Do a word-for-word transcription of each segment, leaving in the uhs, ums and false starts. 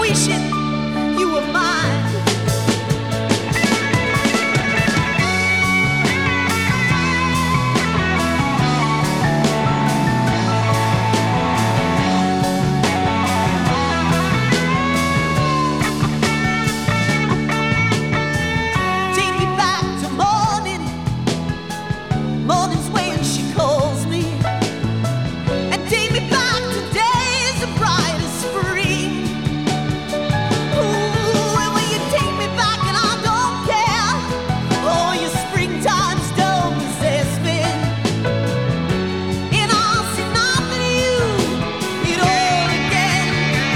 wishing you were mine. Take me back to morning, mornings when she calls me, and take me back to days of bright as spring. Ooh, and when you take me back and I don't care, oh, your springtimes don't possess me, and I'll see nothing of you at all again.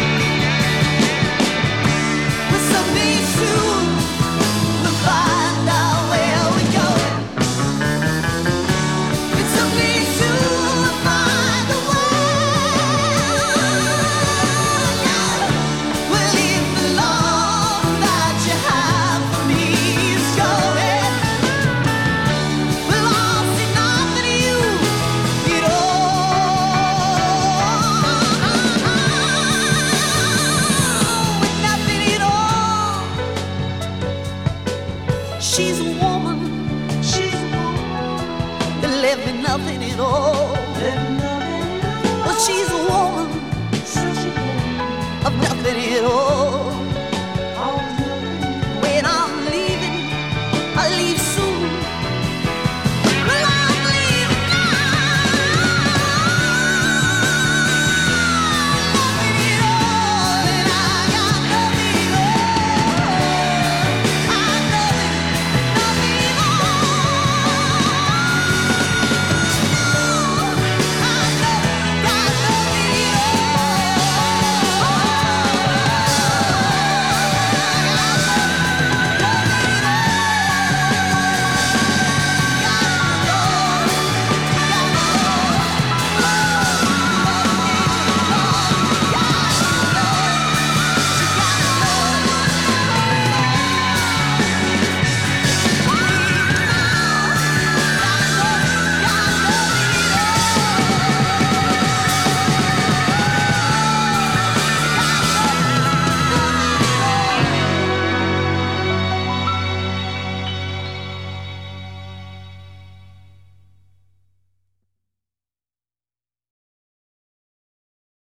But someday soon we'll find out where we're going, and someday soon we'll find a way. Well, if the love that you have for me is going, well, I'll see nothing of you at all. Nothing at all. She's a woman, she's a woman that left me nothing at all. Well, she's a woman, such a woman of nothing at all.